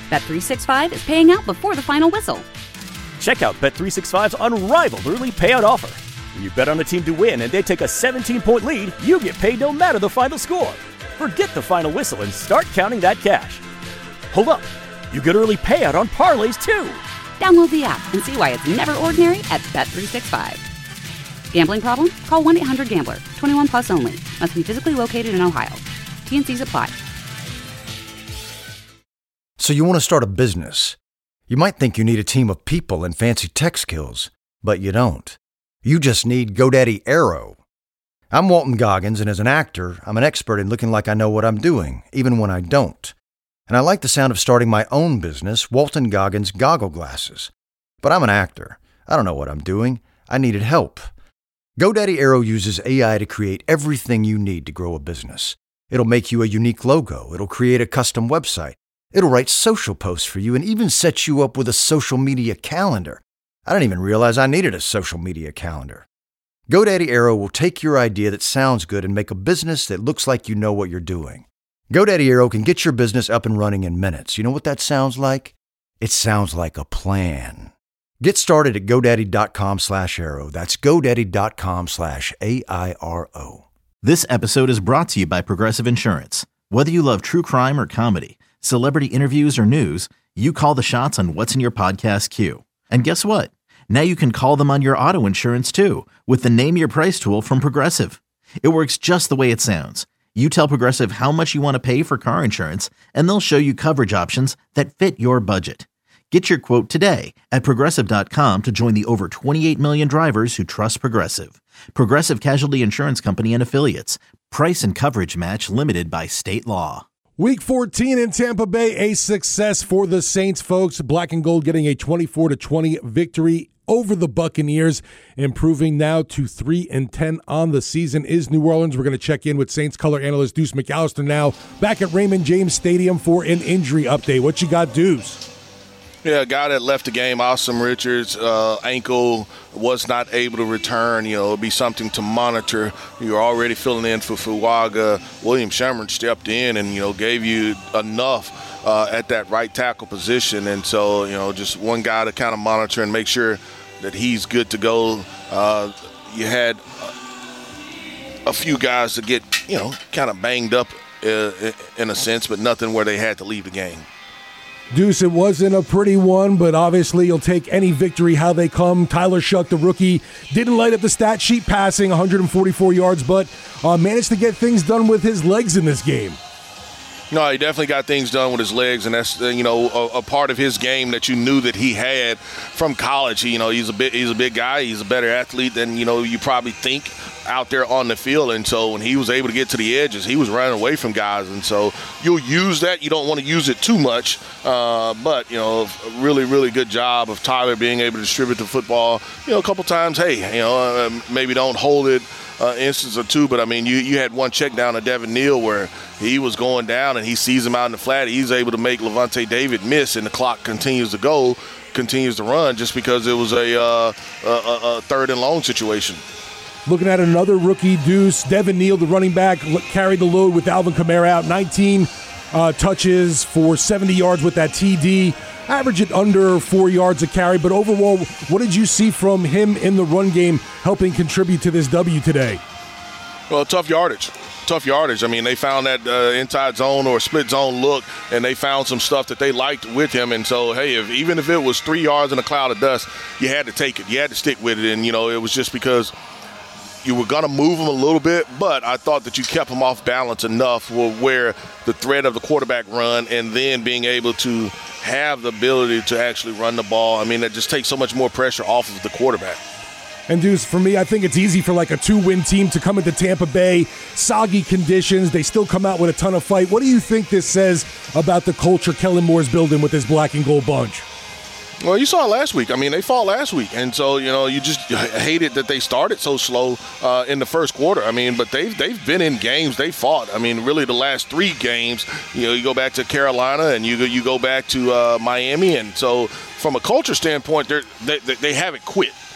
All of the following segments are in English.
Bet365 is paying out before the final whistle. Check out Bet365's unrivaled early payout offer. When you bet on a team to win and they take a 17-point lead, you get paid no matter the final score. Forget the final whistle and start counting that cash. Hold up. You get early payout on parlays, too. Download the app and see why it's never ordinary at Bet365. Gambling problem? Call 1-800-GAMBLER. 21 plus only. Must be physically located in Ohio. T&Cs apply. So you want to start a business. You might think you need a team of people and fancy tech skills, but you don't. You just need GoDaddy Aero. I'm Walton Goggins, and as an actor, I'm an expert in looking like I know what I'm doing, even when I don't. And I like the sound of starting my own business, Walton Goggins Goggle Glasses. But I'm an actor. I don't know what I'm doing. I needed help. GoDaddy Aero uses AI to create everything you need to grow a business. It'll make you a unique logo. It'll create a custom website. It'll write social posts for you and even set you up with a social media calendar. I didn't even realize I needed a social media calendar. GoDaddy Aero will take your idea that sounds good and make a business that looks like you know what you're doing. GoDaddy Aero can get your business up and running in minutes. You know what that sounds like? It sounds like a plan. Get started at GoDaddy.com/Aero. That's GoDaddy.com/AIRO. This episode is brought to you by Progressive Insurance. Whether you love true crime or comedy, celebrity interviews or news, you call the shots on what's in your podcast queue. And guess what? Now you can call them on your auto insurance too with the Name Your Price tool from Progressive. It works just the way it sounds. You tell Progressive how much you want to pay for car insurance, and they'll show you coverage options that fit your budget. Get your quote today at Progressive.com to join the over 28 million drivers who trust Progressive. Progressive Casualty Insurance Company and Affiliates. Price and coverage match limited by state law. Week 14 in Tampa Bay, a success for the Saints, folks. Black and gold getting a 24-20 victory over the Buccaneers, improving now to 3-10 on the season is New Orleans. We're going to check in with Saints color analyst Deuce McAllister now, back at Raymond James Stadium for an injury update. What you got, Deuce? Yeah, a guy that left the game, Austin Richards, ankle, was not able to return. It'll be something to monitor. You're already filling in for Fuaga. William Shamron stepped in and, gave you enough at that right tackle position. And so, just one guy to kind of monitor and make sure that he's good to go. You had a few guys that get, kind of banged up in a sense, but nothing where they had to leave the game. Deuce, it wasn't a pretty one, but obviously you'll take any victory how they come. Tyler Shuck, the rookie, didn't light up the stat sheet passing 144 yards, but managed to get things done with his legs in this game. No, he definitely got things done with his legs, and that's a part of his game that you knew that he had from college. He's a big guy. He's a better athlete than you probably think out there on the field, and so when he was able to get to the edges, he was running away from guys, and so you'll use that. You don't want to use it too much, but a really, really good job of Tyler being able to distribute the football. A couple times, maybe don't hold it. Instance or two, but you had one check down to Devin Neal where he was going down and he sees him out in the flat. He's able to make Levante David miss, and the clock continues to run just because it was a third and long situation. Looking at another rookie, Deuce, Devin Neal, the running back, carried the load with Alvin Kamara out, 19 touches for 70 yards with that TD. Average it under 4 yards a carry, but overall, what did you see from him in the run game helping contribute to this W today? Well, tough yardage. They found that inside zone or split zone look, and they found some stuff that they liked with him. And so, even if it was 3 yards in a cloud of dust, you had to take it. You had to stick with it. And, it was just because you were going to move him a little bit, but I thought that you kept him off balance enough where the threat of the quarterback run and then being able to have the ability to actually run the ball. That just takes so much more pressure off of the quarterback. And Deuce, for me, I think it's easy for like a 2-win team to come into Tampa Bay, soggy conditions. They still come out with a ton of fight. What do you think this says about the culture Kellen Moore's building with this black and gold bunch? Well, you saw it last week. They fought last week. And so, you just hated that they started so slow in the first quarter. But they've been in games. They fought. Really the last 3 games, you go back to Carolina and you go back to Miami. And so from a culture standpoint, they haven't quit.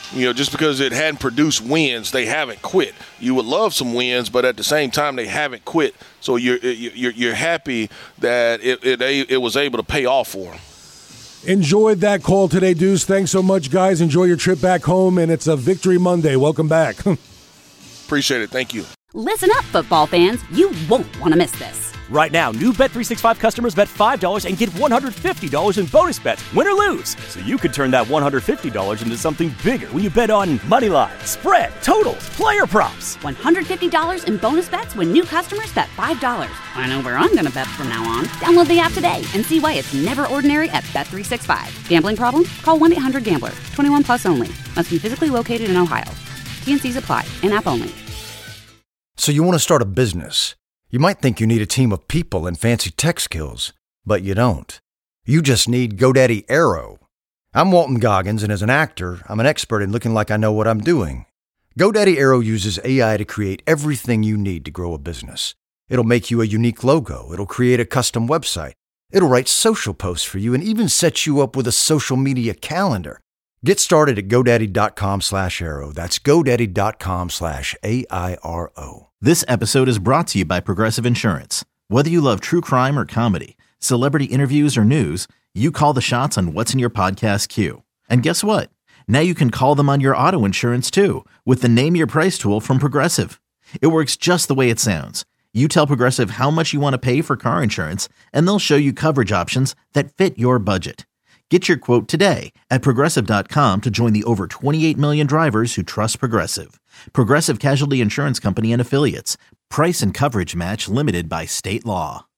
Just because it hadn't produced wins, they haven't quit. You would love some wins, but at the same time, they haven't quit. So you're happy that it was able to pay off for them. Enjoyed that call today, Deuce. Thanks so much, guys. Enjoy your trip back home, and it's a Victory Monday. Welcome back. Appreciate it. Thank you. Listen up, football fans. You won't want to miss this. Right now, new Bet365 customers bet $5 and get $150 in bonus bets, win or lose. So you could turn that $150 into something bigger when you bet on money line, spread, totals, player props. $150 in bonus bets when new customers bet $5. I know where I'm going to bet from now on. Download the app today and see why it's never ordinary at Bet365. Gambling problem? Call 1-800-GAMBLER. 21 plus only. Must be physically located in Ohio. T&Cs apply. In-app only. So you want to start a business. You might think you need a team of people and fancy tech skills, but you don't. You just need GoDaddy Aero. I'm Walton Goggins, and as an actor, I'm an expert in looking like I know what I'm doing. GoDaddy Aero uses AI to create everything you need to grow a business. It'll make you a unique logo. It'll create a custom website. It'll write social posts for you and even set you up with a social media calendar. Get started at GoDaddy.com/Aero. That's GoDaddy.com/AIRO. This episode is brought to you by Progressive Insurance. Whether you love true crime or comedy, celebrity interviews or news, you call the shots on what's in your podcast queue. And guess what? Now you can call them on your auto insurance too with the Name Your Price tool from Progressive. It works just the way it sounds. You tell Progressive how much you want to pay for car insurance, and they'll show you coverage options that fit your budget. Get your quote today at Progressive.com to join the over 28 million drivers who trust Progressive. Progressive Casualty Insurance Company and Affiliates. Price and coverage match limited by state law.